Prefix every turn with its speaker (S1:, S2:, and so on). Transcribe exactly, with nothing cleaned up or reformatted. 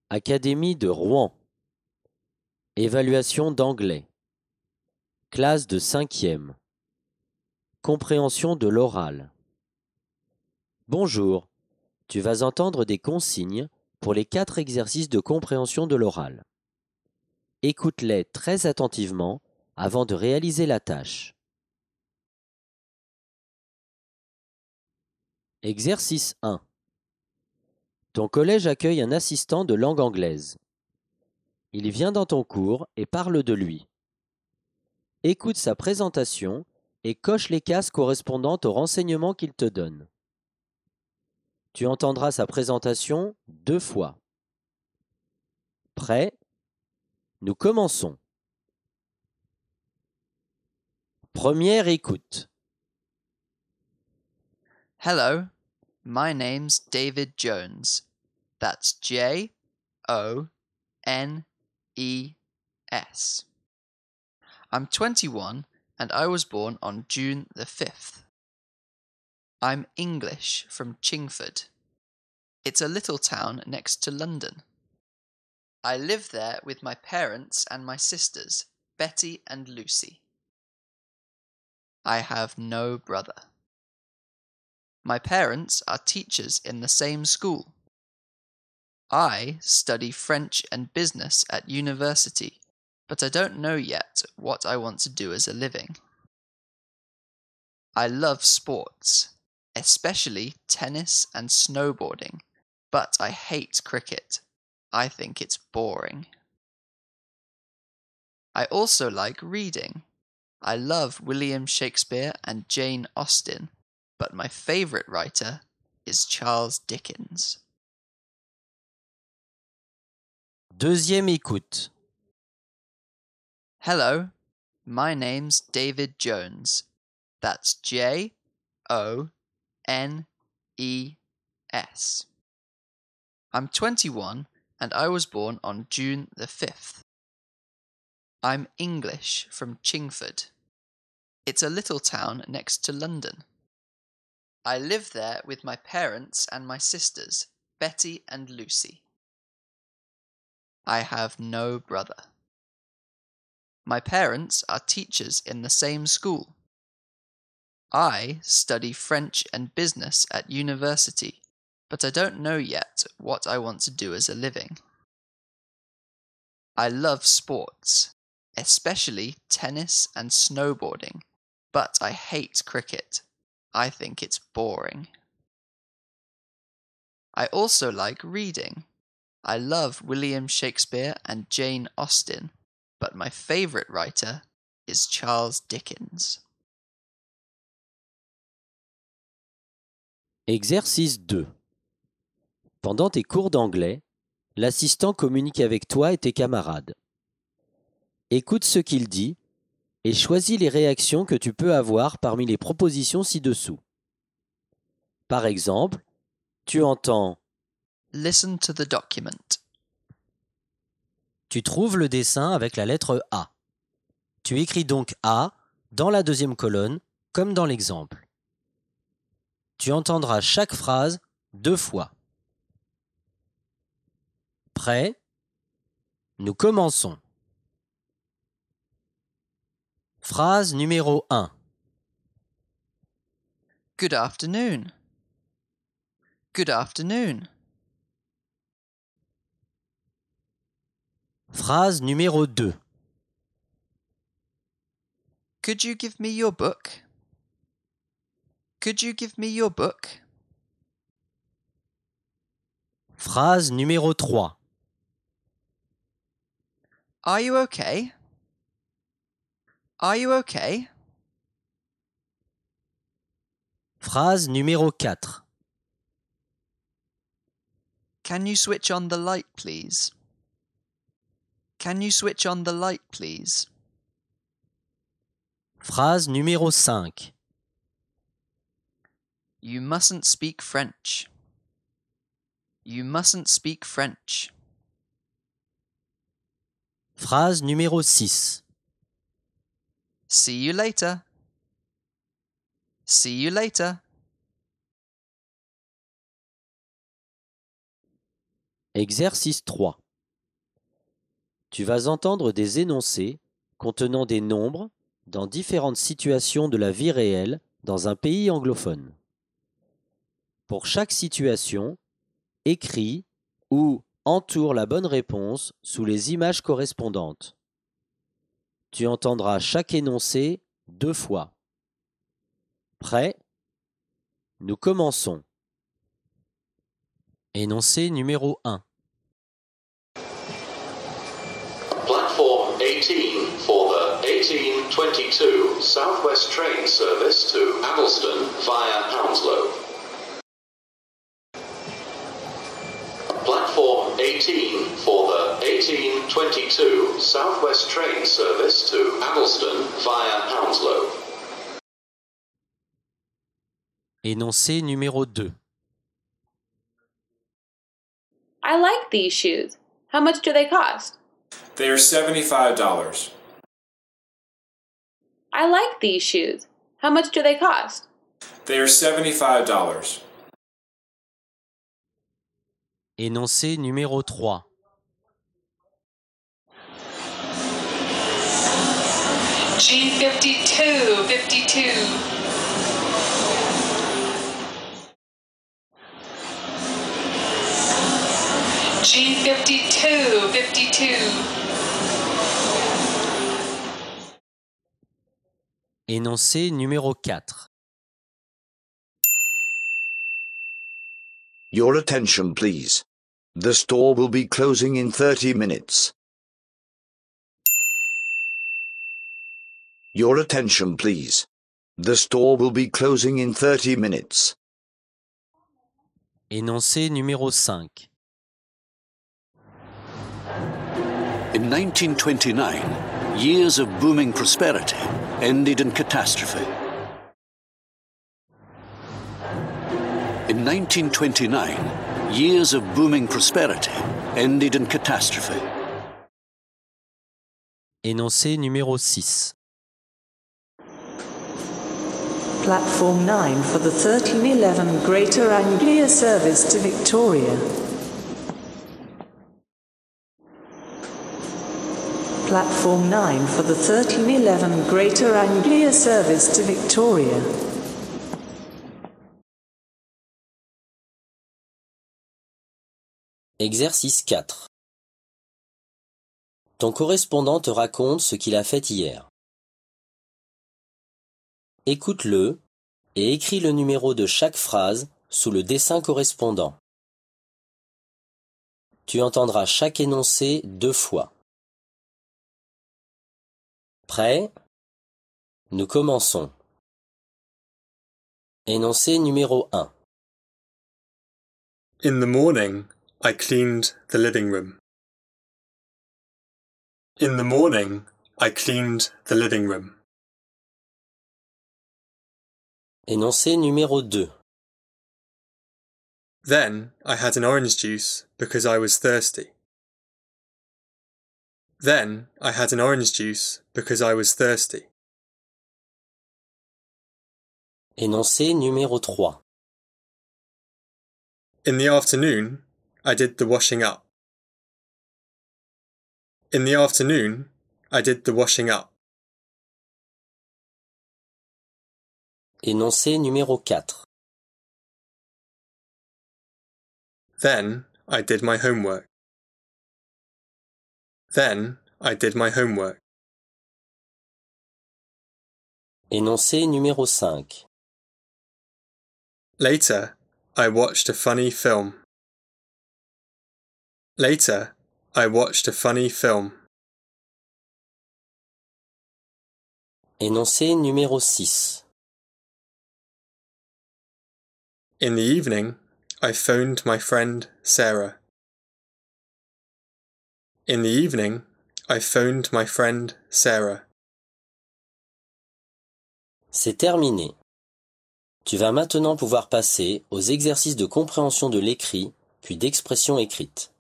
S1: Académie de Rouen. Évaluation d'anglais. Classe de cinquième. Compréhension de l'oral. Bonjour, tu vas entendre des consignes pour les quatre exercices de compréhension de l'oral. Écoute-les très attentivement avant de réaliser la tâche. Exercice un. Ton collège accueille un assistant de langue anglaise. Il vient dans ton cours et parle de lui. Écoute sa présentation et coche les cases correspondantes aux renseignements qu'il te donne. Tu entendras sa présentation deux fois. Prêt? Nous commençons. Première écoute.
S2: Hello, my name's David Jones. That's J O N E S. I'm twenty-one and I was born on June the fifth. I'm English from Chingford. It's a little town next to London. I live there with my parents and my sisters, Betty and Lucy. I have no brother. My parents are teachers in the same school. I study French and business at university, but I don't know yet what I want to do as a living. I love sports, especially tennis and snowboarding, but I hate cricket. I think it's boring. I also like reading. I love William Shakespeare and Jane Austen, but my favorite writer is Charles Dickens.
S1: Deuxième écoute.
S2: Hello, my name's David Jones. That's J O N E S. I'm twenty-one and I was born on June the fifth. I'm English from Chingford. It's a little town next to London. I live there with my parents and my sisters, Betty and Lucy. I have no brother. My parents are teachers in the same school. I study French and business at university, but I don't know yet what I want to do as a living. I love sports, especially tennis and snowboarding, but I hate cricket. I think it's boring. I also like reading. I love William Shakespeare and Jane Austen, but my favorite writer is Charles Dickens.
S1: Exercice deux. Pendant tes cours d'anglais, l'assistant communique avec toi et tes camarades. Écoute ce qu'il dit et choisis les réactions que tu peux avoir parmi les propositions ci-dessous. Par exemple, tu entends
S2: Listen to the document.
S1: Tu trouves le dessin avec la lettre A. Tu écris donc A dans la deuxième colonne, comme dans l'exemple. Tu entendras chaque phrase deux fois. Prêt? Nous commençons. Phrase numéro un.
S2: Good afternoon. Good afternoon.
S1: Phrase numéro deux.
S2: Could you give me your book? Could you give me your book?
S1: Phrase numéro trois.
S2: Are you okay? Are you okay?
S1: Phrase numéro quatre.
S2: Can you switch on the light, please? Can you switch on the light, please?
S1: Phrase numéro cinq.
S2: You mustn't speak French. You mustn't speak French.
S1: Phrase numéro six.
S2: See you later. See you later.
S1: Exercice trois. Tu vas entendre des énoncés contenant des nombres dans différentes situations de la vie réelle dans un pays anglophone. Pour chaque situation, écris ou entoure la bonne réponse sous les images correspondantes. Tu entendras chaque énoncé deux fois. Prêt? Nous commençons. Énoncé numéro un.
S3: Platform eighteen for the eighteen twenty-two Southwest train service to Addleston via Hounslow. Platform eighteen for the eighteen twenty-two Southwest train service to Addleston via Hounslow.
S1: Énoncé numéro deux.
S4: I like these shoes. How much do they cost?
S5: They are seventy-five dollars.
S4: I like these shoes. How much do they cost?
S5: They are seventy-five dollars.
S1: Énoncé numéro trois.
S6: G fifty-two, fifty-two. G fifty-two, fifty-two.
S1: Énoncé numéro quatre.
S7: Your attention, please. The store will be closing in thirty minutes. Your attention, please. The store will be closing in thirty minutes.
S1: Énoncé numéro cinq.
S8: In nineteen twenty-nine, years of booming prosperity ended in catastrophe. In nineteen twenty-nine, years of booming prosperity ended in catastrophe.
S1: Énoncé numéro six.
S9: Platform nine for the thirteen eleven Greater Anglia service to Victoria. Platform nine for the thirteen eleven Greater Anglia service to Victoria.
S1: Exercice quatre. Ton correspondant te raconte ce qu'il a fait hier. Écoute-le et écris le numéro de chaque phrase sous le dessin correspondant. Tu entendras chaque énoncé deux fois. Prêt? Nous commençons. Énoncé numéro un.
S5: In the morning, I cleaned the living room. In the morning, I cleaned the living room.
S1: Énoncé numéro deux.
S5: Then I had an orange juice because I was thirsty. Then I had an orange juice because I was thirsty.
S1: Énoncé numéro trois.
S5: In the afternoon, I did the washing up. In the afternoon, I did the washing up.
S1: Énoncé numéro quatre.
S5: Then I did my homework. Then I did my homework.
S1: Énoncé numéro cinq.
S5: Later, I watched a funny film. Later, I watched a funny film.
S1: Énoncé numéro six.
S5: In the evening, I phoned my friend Sarah. In the evening, I phoned my friend Sarah.
S1: C'est terminé. Tu vas maintenant pouvoir passer aux exercices de compréhension de l'écrit, puis d'expression écrite.